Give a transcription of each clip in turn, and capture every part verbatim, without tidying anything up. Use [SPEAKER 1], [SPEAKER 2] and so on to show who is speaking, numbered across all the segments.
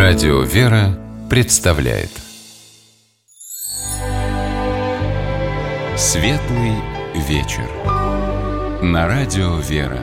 [SPEAKER 1] Радио «Вера» представляет Светлый вечер на Радио «Вера».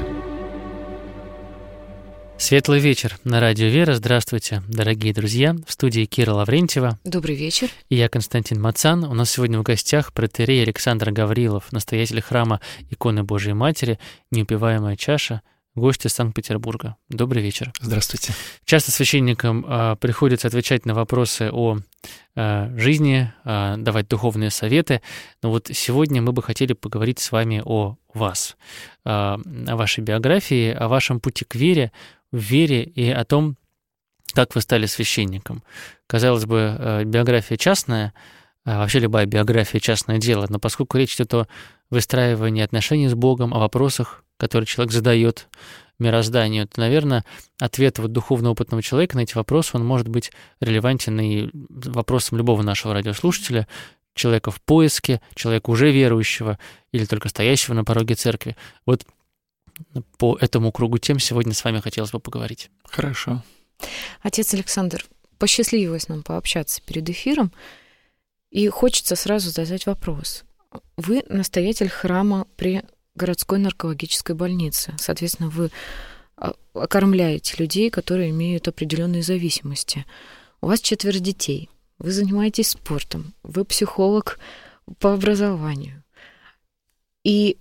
[SPEAKER 2] Светлый вечер на Радио «Вера». Здравствуйте, дорогие друзья. В студии Кира Лаврентьева.
[SPEAKER 3] Добрый вечер.
[SPEAKER 2] И я Константин Мацан. У нас сегодня в гостях протоиерей Александр Гаврилов, настоятель храма Иконы Божией Матери, неупиваемая чаша, гость из Санкт-Петербурга. Добрый вечер.
[SPEAKER 4] Здравствуйте.
[SPEAKER 2] Часто священникам э, приходится отвечать на вопросы о э, жизни, э, давать духовные советы. Но вот сегодня мы бы хотели поговорить с вами о вас, э, о вашей биографии, о вашем пути к вере, в вере и о том, как вы стали священником. Казалось бы, э, биография частная, э, вообще любая биография — частное дело, но поскольку речь идет о выстраивании отношений с Богом, о вопросах, который человек задает мирозданию, то, наверное, ответ вот духовно опытного человека на эти вопросы, он может быть релевантен и вопросам любого нашего радиослушателя, человека в поиске, человека уже верующего или только стоящего на пороге церкви. Вот по этому кругу тем сегодня с вами хотелось бы поговорить.
[SPEAKER 4] Хорошо.
[SPEAKER 3] Отец Александр, посчастливилось нам пообщаться перед эфиром, и хочется сразу задать вопрос. Вы настоятель храма при городской наркологической больнице. Соответственно, вы окормляете людей, которые имеют определенные зависимости. У вас четверо детей. Вы занимаетесь спортом. Вы психолог по образованию. И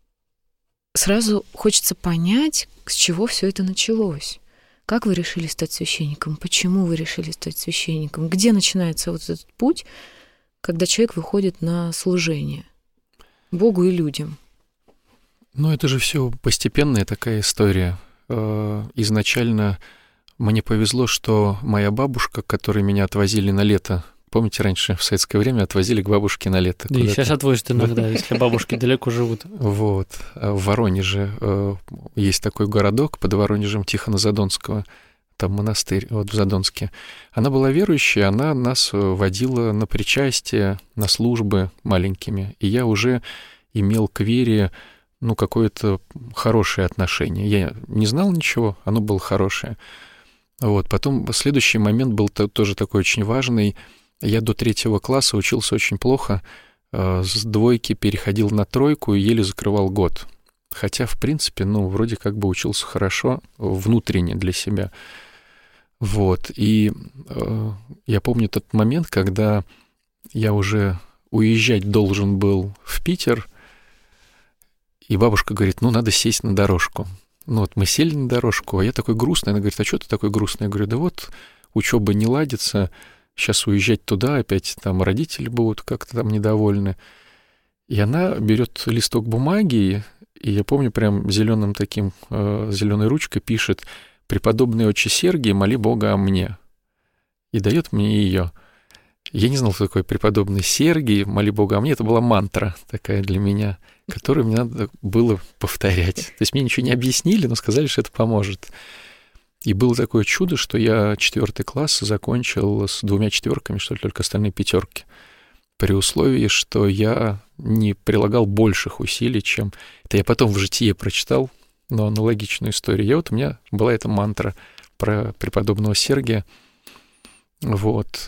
[SPEAKER 3] сразу хочется понять, с чего все это началось. Как вы решили стать священником? Почему вы решили стать священником? Где начинается вот этот путь, когда человек выходит на служение Богу и людям?
[SPEAKER 4] Ну, это же все постепенная такая история. Изначально мне повезло, что моя бабушка, которой меня отвозили на лето, помните, раньше в советское время отвозили к бабушке на лето.
[SPEAKER 2] Да, и сейчас отвозят иногда, если бабушки далеко живут.
[SPEAKER 4] Вот. В Воронеже есть такой городок под Воронежем Тихона-Задонского, там монастырь, вот в Задонске. Она была верующая, она нас водила на причастие, на службы маленькими, и я уже имел к вере ну, какое-то хорошее отношение. Я не знал ничего, оно было хорошее. Вот. Потом следующий момент был тоже такой очень важный. Я до третьего класса учился очень плохо, с двойки переходил на тройку и еле закрывал год. Хотя, в принципе, ну, вроде как бы учился хорошо, внутренне для себя. Вот. И э, я помню тот момент, когда я уже уезжать должен был в Питер, и бабушка говорит, ну, надо сесть на дорожку. Ну, вот мы сели на дорожку, а я такой грустный. Она говорит, а что ты такой грустный? Я говорю, да вот, учеба не ладится, сейчас уезжать туда, опять там родители будут как-то там недовольны. И она берет листок бумаги, и я помню, прям зеленым таким, э, зеленой ручкой пишет, «Преподобный отче Сергий, моли Бога о мне». И дает мне ее. Я не знал, кто такой преподобный Сергий, моли Бога о мне. Это была мантра такая для меня, которую мне надо было повторять. То есть мне ничего не объяснили, но сказали, что это поможет. И было такое чудо, что я четвертый класс закончил с двумя четверками, что ли, только остальные пятерки. При условии, что я не прилагал больших усилий, чем... Это я потом в житие прочитал, но аналогичную историю. И вот у меня была эта мантра про преподобного Сергия. Вот.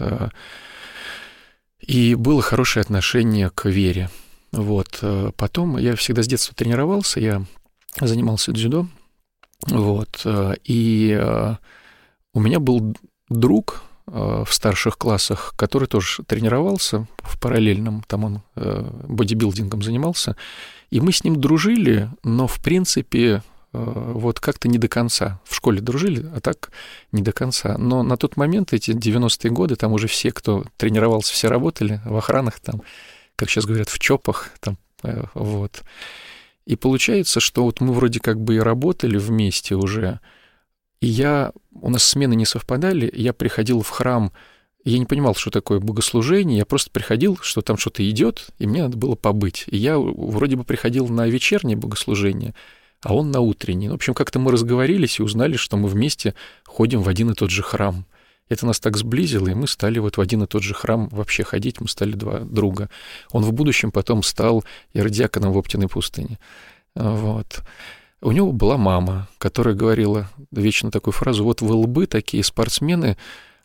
[SPEAKER 4] И было хорошее отношение к вере. Вот. Потом я всегда с детства тренировался, я занимался дзюдо. Вот. И у меня был друг в старших классах, который тоже тренировался в параллельном, там он бодибилдингом занимался, и мы с ним дружили, но, в принципе, вот как-то не до конца. В школе дружили, а так не до конца. Но на тот момент, эти девяностые годы, там уже все, кто тренировался, все работали в охранах, там, как сейчас говорят, в ЧОПах, там, вот. И получается, что вот мы вроде как бы и работали вместе уже, и я, у нас смены не совпадали, я приходил в храм, я не понимал, что такое богослужение, я просто приходил, что там что-то идет, и мне надо было побыть. И я вроде бы приходил на вечернее богослужение, а он на утренний. В общем, как-то мы разговорились и узнали, что мы вместе ходим в один и тот же храм. Это нас так сблизило, и мы стали вот в один и тот же храм вообще ходить, мы стали два друга. Он в будущем потом стал иеродиаконом в Оптиной пустыне. Вот. У него была мама, которая говорила вечно такую фразу: вот вы лбы такие, спортсмены,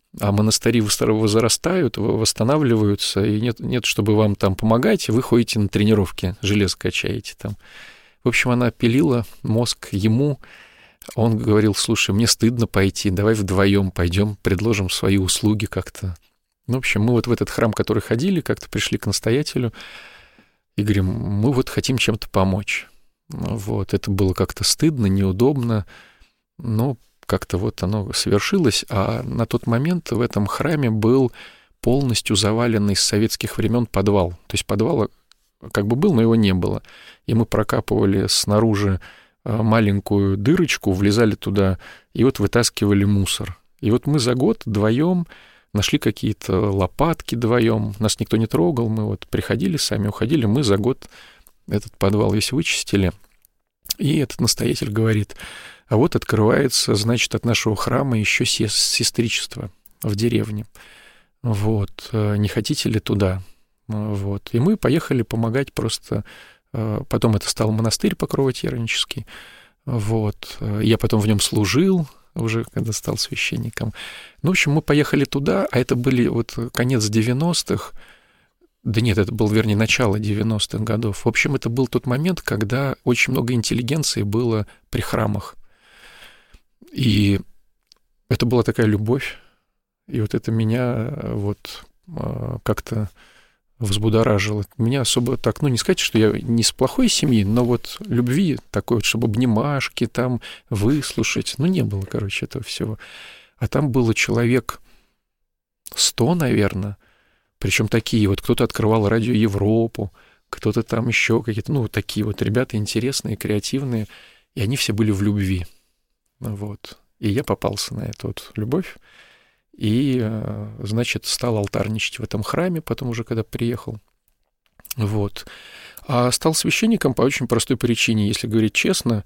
[SPEAKER 4] а монастыри возрастают, восстанавливаются, и нет, нет, чтобы вам там помогать, вы ходите на тренировки, железо качаете там. В общем, она пилила мозг ему. Он говорил: слушай, мне стыдно пойти, давай вдвоем пойдем, предложим свои услуги как-то. Ну, в общем, мы вот в этот храм, который ходили, как-то пришли к настоятелю и говорим: мы вот хотим чем-то помочь. Вот, это было как-то стыдно, неудобно, но как-то вот оно совершилось, а на тот момент в этом храме был полностью заваленный с советских времен подвал. То есть подвала как бы был, но его не было. И мы прокапывали снаружи маленькую дырочку, влезали туда и вот вытаскивали мусор. И вот мы за год вдвоем нашли какие-то лопатки вдвоем, нас никто не трогал, мы вот приходили сами, уходили, мы за год этот подвал весь вычистили. И этот настоятель говорит: а вот открывается, значит, от нашего храма еще сестричество в деревне. Вот, не хотите ли туда? Вот. И мы поехали помогать просто. Потом это стал монастырь Покрово-Тернический. Вот. Я потом в нем служил, уже когда стал священником. Ну, в общем, мы поехали туда, а это были вот конец девяностых. Да нет, это был, вернее, начало девяностых годов. В общем, это был тот момент, когда очень много интеллигенции было при храмах. И это была такая любовь. И вот это меня вот как-то взбудоражило. Меня особо так, ну, не сказать, что я не с плохой семьи, но вот любви такой вот, чтобы обнимашки там выслушать, ну, не было, короче, этого всего. А там было человек сто, наверное, причем такие вот, кто-то открывал Радио Европу, кто-то там еще какие-то, ну, такие вот ребята интересные, креативные, и они все были в любви. Вот. И я попался на эту вот любовь. И, значит, стал алтарничать в этом храме, потом уже, когда приехал. Вот. А стал священником по очень простой причине. Если говорить честно,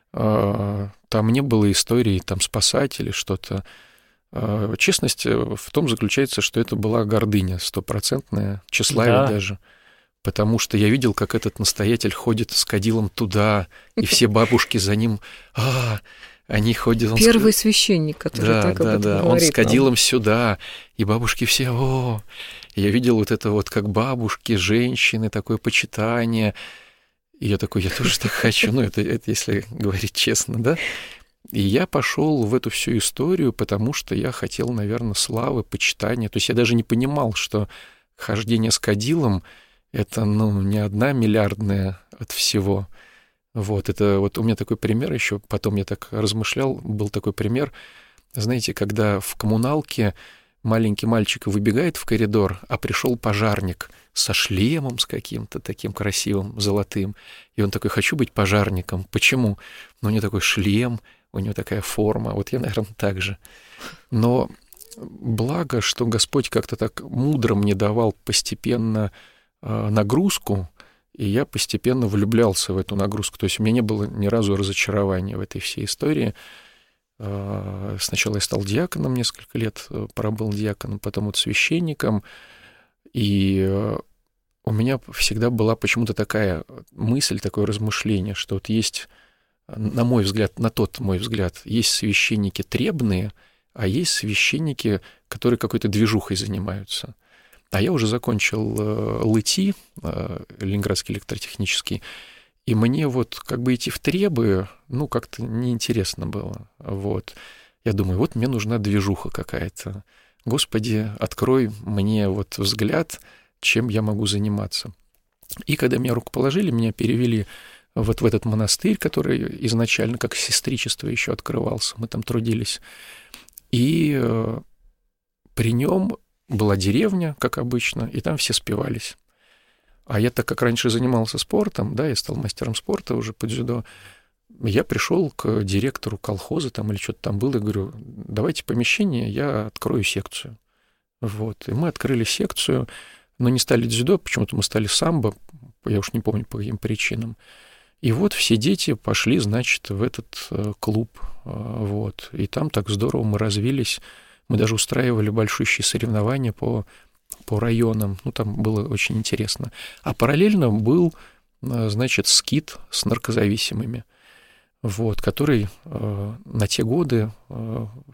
[SPEAKER 4] там не было истории там спасать или что-то. Честность в том заключается, что это была гордыня стопроцентная, тщеславие да. даже. Потому что я видел, как этот настоятель ходит с кадилом туда, и все бабушки за ним... А, они ходят... Он
[SPEAKER 3] Первый
[SPEAKER 4] ск...
[SPEAKER 3] священник, который
[SPEAKER 4] да,
[SPEAKER 3] так об
[SPEAKER 4] да,
[SPEAKER 3] этом
[SPEAKER 4] да.
[SPEAKER 3] говорит.
[SPEAKER 4] Он с кадилом
[SPEAKER 3] нам.
[SPEAKER 4] сюда, и бабушки все, о, я видел вот это вот, как бабушки, женщины, такое почитание. И я такой, я тоже так хочу, ну, это, это если говорить честно, да. И я пошел в эту всю историю, потому что я хотел, наверное, славы, почитания. То есть я даже не понимал, что хождение с кадилом — это, ну, не одна миллиардная от всего. Вот, это вот у меня такой пример еще, потом я так размышлял, был такой пример, знаете, когда в коммуналке маленький мальчик выбегает в коридор, а пришел пожарник со шлемом с каким-то таким красивым, золотым, и он такой: хочу быть пожарником. Почему? Ну, у него такой шлем, у него такая форма, вот я, наверное, так же. Но благо, что Господь как-то так мудро мне давал постепенно э, нагрузку, и я постепенно влюблялся в эту нагрузку. То есть у меня не было ни разу разочарования в этой всей истории. Сначала я стал диаконом, несколько лет пробыл диаконом, потом вот священником. И у меня всегда была почему-то такая мысль, такое размышление, что вот есть, на мой взгляд, на тот мой взгляд, есть священники требные, а есть священники, которые какой-то движухой занимаются. А я уже закончил э, ЛИТИ, э, Ленинградский электротехнический, и мне вот как бы идти в требы, ну, как-то неинтересно было. Вот. Я думаю, вот мне нужна движуха какая-то. Господи, открой мне вот взгляд, чем я могу заниматься. И когда меня рукоположили, меня перевели вот в этот монастырь, который изначально как сестричество еще открывался. Мы там трудились. И э, при нем была деревня, как обычно, и там все спивались. А я, так как раньше занимался спортом, да, я стал мастером спорта уже по дзюдо, я пришел к директору колхоза там или что-то там было, и говорю: давайте помещение, я открою секцию. Вот. И мы открыли секцию, но не стали дзюдо, почему-то мы стали самбо, я уж не помню по каким причинам. И вот все дети пошли, значит, в этот клуб. Вот. И там так здорово мы развились. Мы даже устраивали большущие соревнования по, по районам. Ну, там было очень интересно. А параллельно был, значит, скит с наркозависимыми, вот, который э, на те годы э,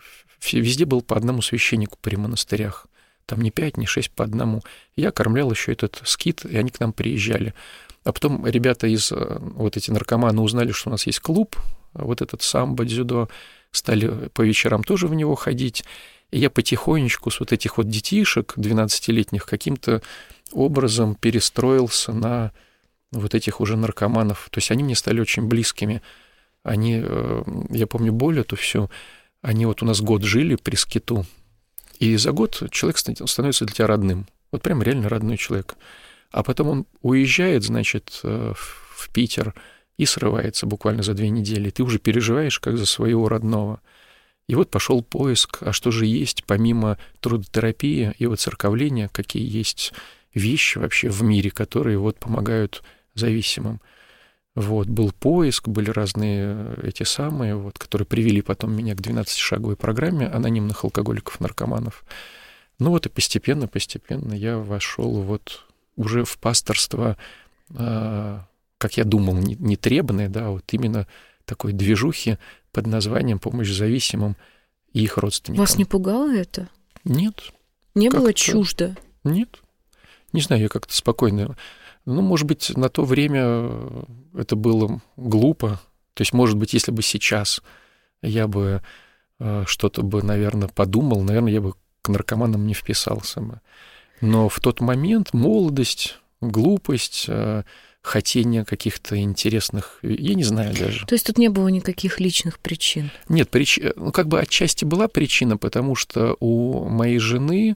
[SPEAKER 4] везде было по одному священнику при монастырях. Там не пять, не шесть, по одному. Я кормлял еще этот скит, и они к нам приезжали. А потом ребята из, вот эти наркоманы узнали, что у нас есть клуб, вот этот самбо, дзюдо, стали по вечерам тоже в него ходить. И я потихонечку с вот этих вот детишек двенадцатилетних каким-то образом перестроился на вот этих уже наркоманов. То есть они мне стали очень близкими. Они, я помню боль эту всю, они вот у нас год жили при скиту, и за год человек становится для тебя родным. Вот прям реально родной человек. А потом он уезжает, значит, в Питер и срывается буквально за две недели. Ты уже переживаешь как за своего родного. И вот пошел поиск, а что же есть помимо трудотерапии и воцерковления, какие есть вещи вообще в мире, которые вот помогают зависимым. Вот, был поиск, были разные эти самые, вот, которые привели потом меня к двенадцатишаговой программе анонимных алкоголиков, наркоманов. Ну вот и постепенно, постепенно я вошел вот уже в пасторство, э, как я думал, не, не требное, да, вот именно такой движухи под названием «Помощь зависимым и их родственникам».
[SPEAKER 3] Вас не пугало это?
[SPEAKER 4] Нет.
[SPEAKER 3] Не было чуждо?
[SPEAKER 4] Нет. Не знаю, я как-то спокойно... Ну, может быть, на то время это было глупо. То есть, может быть, если бы сейчас я бы что-то бы, наверное, подумал, наверное, я бы к наркоманам не вписался бы. Но в тот момент молодость, глупость, хотение каких-то интересных... Я не знаю даже.
[SPEAKER 3] То есть тут не было никаких личных причин?
[SPEAKER 4] Нет, прич... ну, как бы отчасти была причина, потому что у моей жены...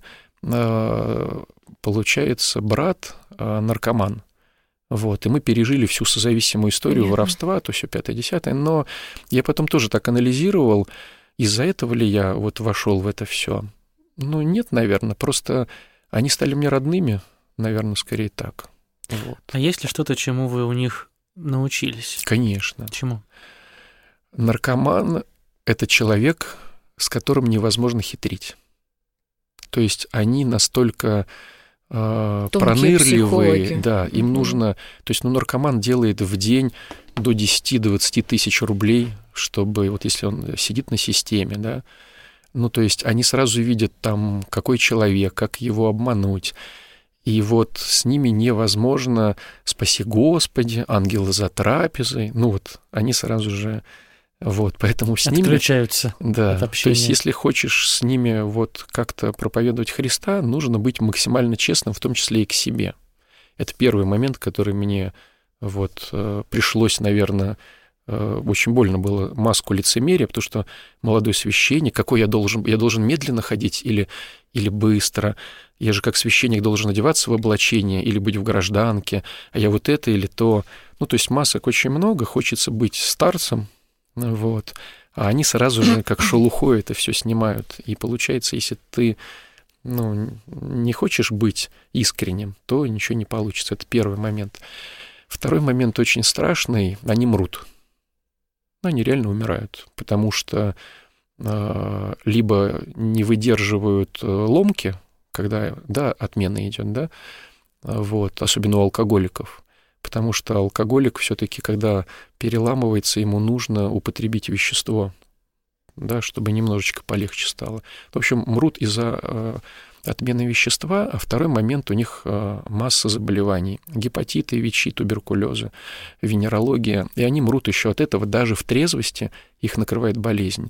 [SPEAKER 4] получается, брат наркоман. Вот, и мы пережили всю созависимую историю Понятно. Воровства, то все пятое-десятое, но я потом тоже так анализировал, из-за этого ли я вот вошел в это все. Ну, нет, наверное, просто они стали мне родными, наверное, скорее так. Вот.
[SPEAKER 2] А есть ли что-то, чему вы у них научились?
[SPEAKER 4] Конечно.
[SPEAKER 2] Чему?
[SPEAKER 4] Наркоман — это человек, с которым невозможно хитрить. То есть они настолько э, пронырливые, да, им mm-hmm. нужно... То есть, ну, наркоман делает в день до десяти-двадцати тысяч рублей, чтобы, вот если он сидит на системе, да, ну, то есть они сразу видят там, какой человек, как его обмануть. И вот с ними невозможно, спаси Господи, ангелы за трапезой, ну, вот они сразу же... Вот, поэтому с ними...
[SPEAKER 2] Отключаются
[SPEAKER 4] да,
[SPEAKER 2] от общения.
[SPEAKER 4] То есть, если хочешь с ними вот как-то проповедовать Христа, нужно быть максимально честным, в том числе и к себе. Это первый момент, который мне вот пришлось, наверное, очень больно было маску лицемерия, потому что молодой священник, какой я должен... Я должен медленно ходить или, или быстро? Я же как священник должен одеваться в облачение или быть в гражданке, а я вот это или то. Ну, то есть масок очень много, хочется быть старцем, вот. А они сразу же, как шелухой, это все снимают. И получается, если ты ну, не хочешь быть искренним, то ничего не получится. Это первый момент. Второй момент очень страшный. Они мрут. Они реально умирают, потому что э, либо не выдерживают ломки, когда да, отмена идет, да, вот, особенно у алкоголиков. Потому что алкоголик все-таки, когда переламывается, ему нужно употребить вещество, да, чтобы немножечко полегче стало. В общем, мрут из-за э, отмены вещества, а второй момент у них э, масса заболеваний. Гепатиты, ВИЧи, туберкулезы, венерология. И они мрут еще от этого, даже в трезвости их накрывает болезнь.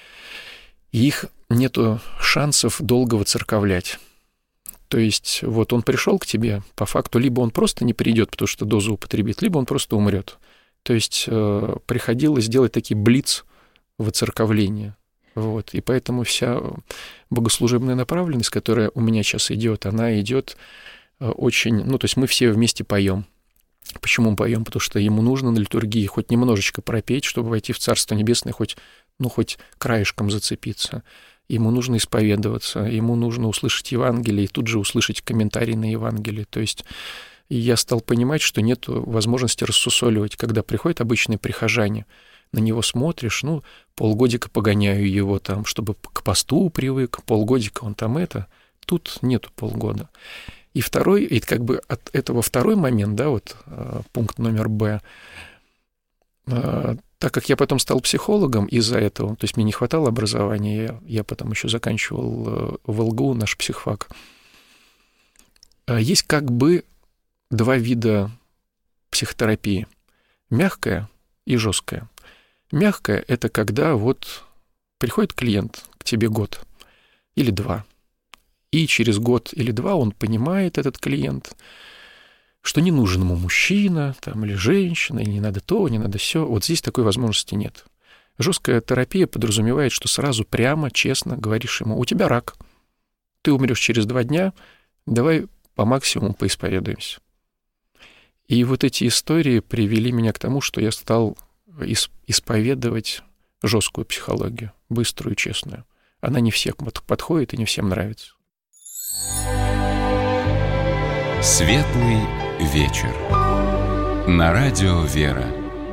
[SPEAKER 4] И их нету шансов долго воцерковлять. То есть вот он пришел к тебе, по факту, либо он просто не придет, потому что дозу употребит, либо он просто умрет. То есть э, приходилось делать такие блиц воцерковления. Вот. И поэтому вся богослужебная направленность, которая у меня сейчас идет, она идет очень... Ну, то есть мы все вместе поем. Почему мы поем? Потому что ему нужно на литургии хоть немножечко пропеть, чтобы войти в Царство Небесное, хоть, ну, хоть краешком зацепиться. Ему нужно исповедоваться, ему нужно услышать Евангелие и тут же услышать комментарий на Евангелие. То есть я стал понимать, что нет возможности рассусоливать, когда приходят обычные прихожане, на него смотришь, ну, полгодика погоняю его там, чтобы к посту привык, полгодика он там это, тут нету полгода. И второй, и как бы от этого второй момент, да, вот пункт номер Б, Так как я потом стал психологом из-за этого, то есть мне не хватало образования, я, я потом еще заканчивал в ЛГУ, наш психфак, есть как бы два вида психотерапии. Мягкая и жесткая. Мягкая – это когда вот приходит клиент к тебе год или два, и через год или два он понимает, этот клиент, что не нужен ему мужчина там, или женщина, и не надо то, не надо сё. Вот здесь такой возможности нет. Жесткая терапия подразумевает, что сразу прямо, честно говоришь ему: у тебя рак, ты умрешь через два дня, давай по максимуму поисповедуемся. И вот эти истории привели меня к тому, что я стал исповедовать жесткую психологию, быструю и честную. Она не всем подходит и не всем нравится.
[SPEAKER 1] Светлый вечер. На радио «Вера».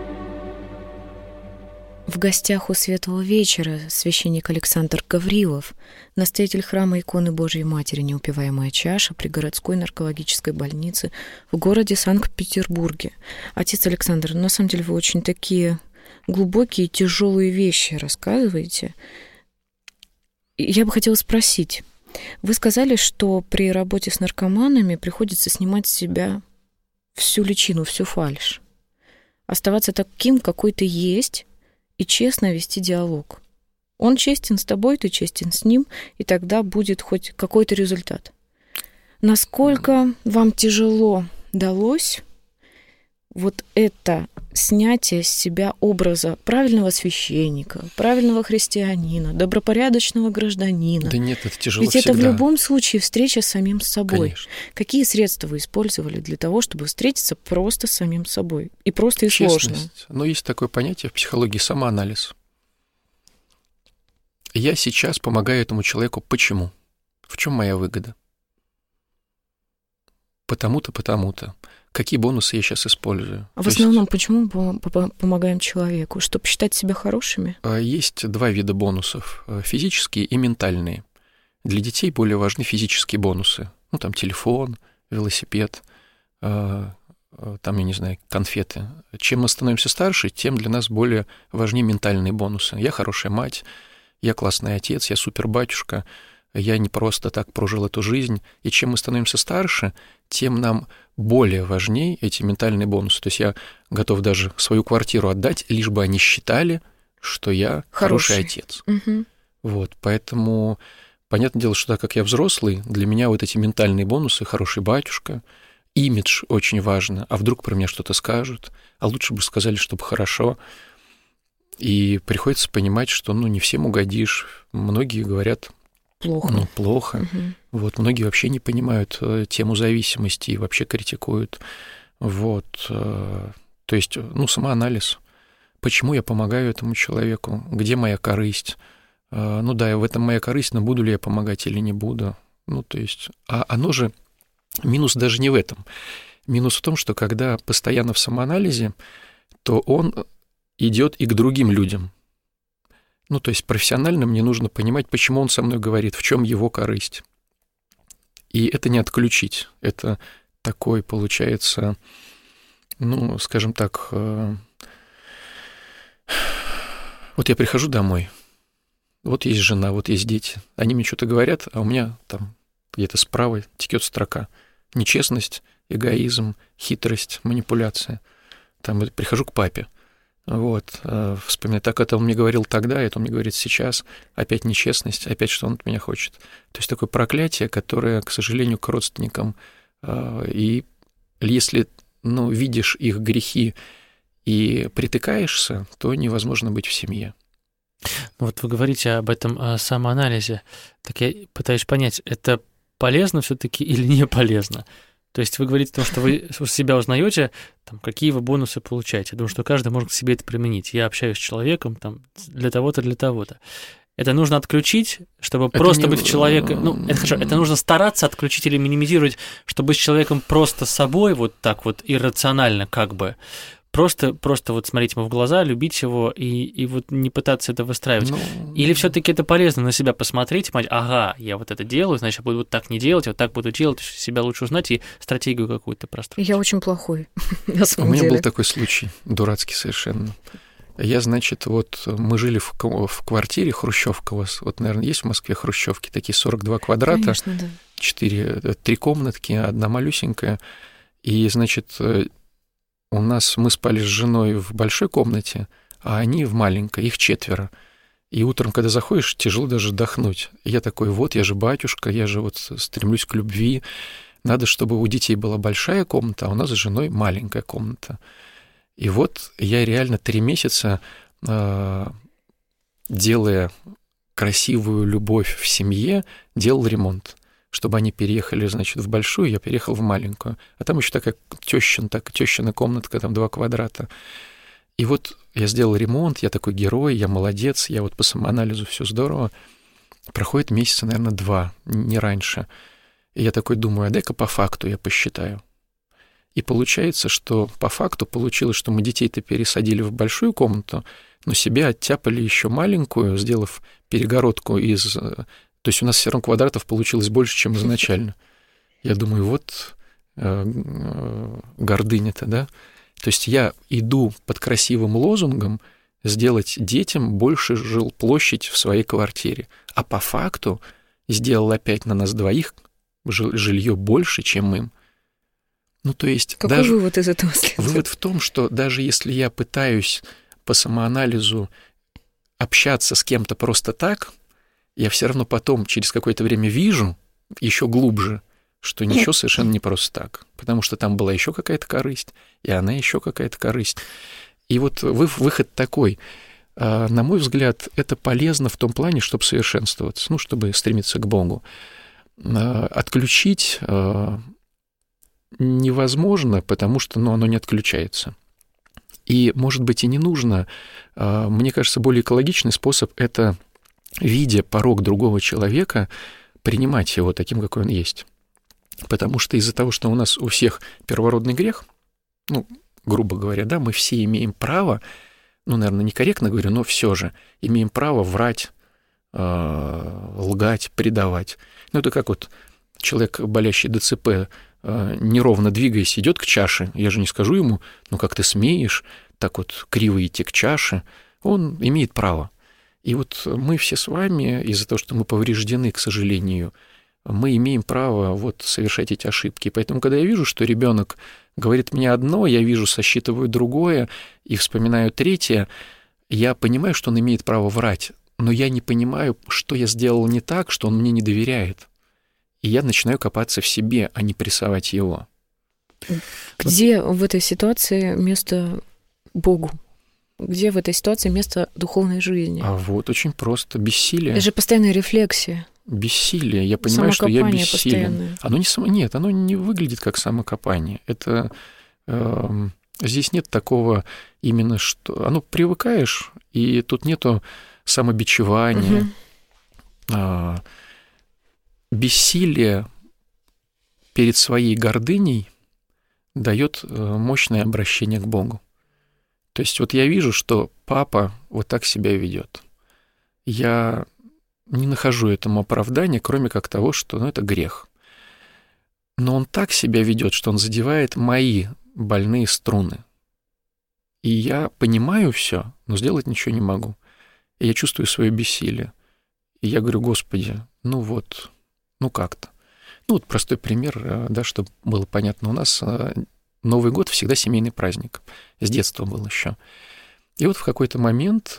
[SPEAKER 3] В гостях у Светлого вечера священник Александр Гаврилов, настоятель храма иконы Божией Матери «Неупиваемая чаша» при городской наркологической больнице в городе Санкт-Петербурге. Отец Александр, на самом деле вы очень такие глубокие, тяжелые вещи рассказываете. Я бы хотела спросить. Вы сказали, что при работе с наркоманами приходится снимать с себя всю личину, всю фальшь. Оставаться таким, какой ты есть, и честно вести диалог. Он честен с тобой, ты честен с ним, и тогда будет хоть какой-то результат. Насколько вам тяжело далось вот это снятие с себя образа правильного священника, правильного христианина, добропорядочного гражданина?
[SPEAKER 4] Да нет, это тяжело
[SPEAKER 3] Ведь
[SPEAKER 4] всегда.
[SPEAKER 3] это в любом случае встреча с самим собой.
[SPEAKER 4] Конечно.
[SPEAKER 3] Какие средства вы использовали для того, чтобы встретиться просто с самим собой? И просто и
[SPEAKER 4] Честность.
[SPEAKER 3] сложно.
[SPEAKER 4] Но есть такое понятие в психологии — самоанализ. Я сейчас помогаю этому человеку. Почему? В чем моя выгода? Потому-то, потому-то. Какие бонусы я сейчас использую?
[SPEAKER 3] А в
[SPEAKER 4] То
[SPEAKER 3] основном,
[SPEAKER 4] есть,
[SPEAKER 3] почему мы помогаем человеку? Чтобы считать себя хорошими?
[SPEAKER 4] есть два вида бонусов: физические и ментальные. Для детей более важны физические бонусы. Ну, там, телефон, велосипед, там, я не знаю, конфеты. Чем мы становимся старше, тем для нас более важны ментальные бонусы. Я хорошая мать, я классный отец, я супербатюшка, я не просто так прожил эту жизнь. И чем мы становимся старше, тем нам более важнее эти ментальные бонусы. То есть я готов даже свою квартиру отдать, лишь бы они считали, что я хороший, хороший отец.
[SPEAKER 3] Угу.
[SPEAKER 4] Вот, поэтому понятное дело, что так как я взрослый, для меня вот эти ментальные бонусы, хороший батюшка, имидж очень важно. А вдруг про меня что-то скажут, а лучше бы сказали, чтобы хорошо. И приходится понимать, что ну, не всем угодишь. Многие говорят...
[SPEAKER 3] Плохо.
[SPEAKER 4] Ну, плохо.
[SPEAKER 3] Угу.
[SPEAKER 4] Вот, многие вообще не понимают тему зависимости и вообще критикуют. Вот, то есть, ну, самоанализ. Почему я помогаю этому человеку? Где моя корысть? Ну да, в этом моя корысть, но буду ли я помогать или не буду? Ну, то есть, а оно же, минус даже не в этом. Минус в том, что когда постоянно в самоанализе, то он идет и к другим людям. Ну, то есть профессионально мне нужно понимать, почему он со мной говорит, в чем его корысть. И это не отключить. Это такой, получается, ну, скажем так, э... вот я прихожу домой, вот есть жена, вот есть дети, они мне что-то говорят, а у меня там где-то справа текет строка. Нечестность, эгоизм, хитрость, манипуляция. Там прихожу к папе. Вот, вспоминаю, так это он мне говорил тогда, это он мне говорит сейчас, опять нечестность, опять что он от меня хочет. То есть такое проклятие, которое, к сожалению, к родственникам, и если, ну, видишь их грехи и притыкаешься, то невозможно быть в семье.
[SPEAKER 2] Вот вы говорите об этом самоанализе, так я пытаюсь понять, это полезно все-таки или не полезно? То есть вы говорите о том, что вы себя узнаете, там, какие вы бонусы получаете. Я думаю, что каждый может к себе это применить. Я общаюсь с человеком там, для того-то, для того-то. Это нужно отключить, чтобы это просто не... быть человеком. Ну, это хорошо, это нужно стараться отключить или минимизировать, чтобы быть человеком просто собой, вот так вот, иррационально как бы, просто, просто вот смотреть ему в глаза, любить его и, и вот не пытаться это выстраивать? Ну... Или все-таки это полезно на себя посмотреть, понять, ага, я вот это делаю, значит, я буду вот так не делать, вот так буду делать, себя лучше узнать и стратегию какую-то простроить?
[SPEAKER 3] Я очень плохой, на самом
[SPEAKER 4] деле. У меня
[SPEAKER 3] деле.
[SPEAKER 4] был такой случай, дурацкий совершенно. Я, значит, вот мы жили в, в квартире, хрущевка у вас, вот, наверное, есть в Москве хрущевки, такие сорок два квадрата,
[SPEAKER 3] конечно, да.
[SPEAKER 4] четыре, три комнатки, одна малюсенькая, и, значит, у нас, мы спали с женой в большой комнате, а они в маленькой, их четверо. И утром, когда заходишь, тяжело даже вдохнуть. И я такой, вот, я же батюшка, я же вот стремлюсь к любви, надо, чтобы у детей была большая комната, а у нас с женой маленькая комната. И вот я реально три месяца, делая красивую любовь в семье, делал ремонт, чтобы они переехали, значит, в большую, я переехал в маленькую. А там еще такая тещина, так, тещина комнатка, там два квадрата. И вот я сделал ремонт, я такой герой, я молодец, я вот по самоанализу все здорово. Проходит месяца, наверное, два, не раньше. И я такой думаю, а дай-ка по факту я посчитаю. И получается, что по факту получилось, что мы детей-то пересадили в большую комнату, но себе оттяпали еще маленькую, сделав перегородку из... То есть у нас все равно квадратов получилось больше, чем изначально. Я думаю, вот э, гордыня-то, да? То есть я иду под красивым лозунгом сделать детям больше жилплощадь в своей квартире, а по факту сделал опять на нас двоих жилье больше, чем им. Ну, то есть...
[SPEAKER 3] Какой
[SPEAKER 4] даже
[SPEAKER 3] вывод из этого следует?
[SPEAKER 4] Вывод в том, что даже если я пытаюсь по самоанализу общаться с кем-то просто так, я все равно потом через какое-то время вижу еще глубже, что ничего совершенно не просто так, потому что там была еще какая-то корысть, и она еще какая-то корысть. И вот выход такой. На мой взгляд, это полезно в том плане, чтобы совершенствоваться, ну, чтобы стремиться к Богу. Отключить невозможно, потому что, ну, оно не отключается. И, может быть, и не нужно. Мне кажется, более экологичный способ — это, видя порог другого человека, принимать его таким, какой он есть. Потому что из-за того, что у нас у всех первородный грех, ну, грубо говоря, да, мы все имеем право, ну, наверное, некорректно говорю, но все же имеем право врать, лгать, предавать. Ну, это как вот человек, болящий ДЦП, неровно двигаясь, идет к чаше, я же не скажу ему, ну как ты смеешь так вот криво идти к чаше, он имеет право. И вот мы все с вами, из-за того, что мы повреждены, к сожалению, мы имеем право вот совершать эти ошибки. Поэтому, когда я вижу, что ребенок говорит мне одно, я вижу, сосчитываю другое и вспоминаю третье, я понимаю, что он имеет право врать, но я не понимаю, что я сделал не так, что он мне не доверяет. И я начинаю копаться в себе, а не прессовать его.
[SPEAKER 3] Где вот в этой ситуации место Богу? Где в этой ситуации место духовной жизни?
[SPEAKER 4] А вот очень просто. Бессилие.
[SPEAKER 3] Это же постоянная рефлексия.
[SPEAKER 4] Бессилие. Я понимаю, что я бессилен.
[SPEAKER 3] Постоянное.
[SPEAKER 4] Оно не само... Нет, оно не выглядит как самокопание. Это... Э, здесь нет такого именно, что... Оно привыкаешь, и тут нету самобичевания. Угу. А... Бессилие перед своей гордыней дает мощное обращение к Богу. То есть вот я вижу, что папа вот так себя ведет. Я не нахожу этому оправдания, кроме как того, что ну, это грех. Но он так себя ведет, что он задевает мои больные струны. И я понимаю все, но сделать ничего не могу. И я чувствую свое бессилие. И я говорю, Господи, ну вот... Ну, как-то. Ну, вот простой пример, да, чтобы было понятно. У нас Новый год всегда семейный праздник. С детства был еще. И вот в какой-то момент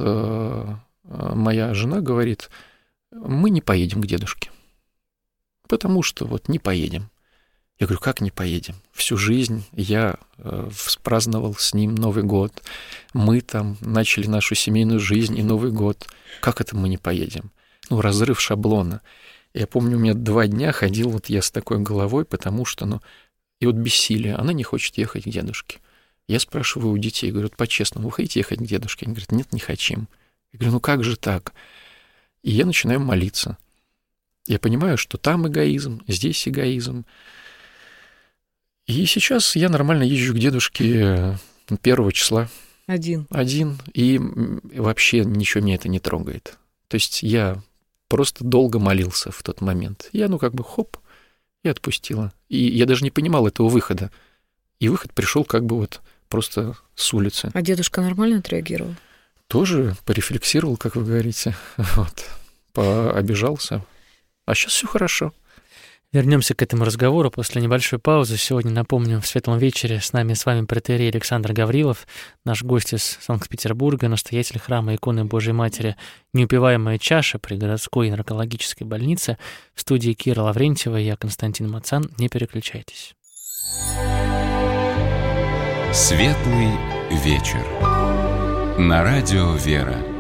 [SPEAKER 4] моя жена говорит, мы не поедем к дедушке. Потому что вот не поедем. Я говорю, как не поедем? Всю жизнь я праздновал с ним Новый год. Мы там начали нашу семейную жизнь и Новый год. Как это мы не поедем? Ну, разрыв шаблона. Я помню, у меня два дня ходил вот я с такой головой, потому что, ну, и вот бессилие, она не хочет ехать к дедушке. Я спрашиваю у детей, говорю, вот по-честному, вы хотите ехать к дедушке? Они говорят, нет, не хотим. Я говорю, ну как же так? И я начинаю молиться. Я понимаю, что там эгоизм, здесь эгоизм. И сейчас я нормально езжу к дедушке первого числа.
[SPEAKER 3] Один.
[SPEAKER 4] Один. И вообще ничего меня это не трогает. То есть я просто долго молился в тот момент. Я, ну, как бы хоп, и отпустила. И я даже не понимал этого выхода. И выход пришел как бы вот просто с улицы.
[SPEAKER 3] А дедушка нормально отреагировал?
[SPEAKER 4] Тоже порефлексировал, как вы говорите. Вот. Пообижался. А сейчас все хорошо.
[SPEAKER 2] Вернемся к этому разговору после небольшой паузы. Сегодня, напомню, в «Светлом вечере» с нами с вами протоиерей Александр Гаврилов, наш гость из Санкт-Петербурга, настоятель храма иконы Божией Матери «Неупиваемая чаша» при городской наркологической больнице. В студии Кира Лаврентьева и я, Константин Мацан. Не переключайтесь.
[SPEAKER 1] «Светлый вечер» на радио «Вера».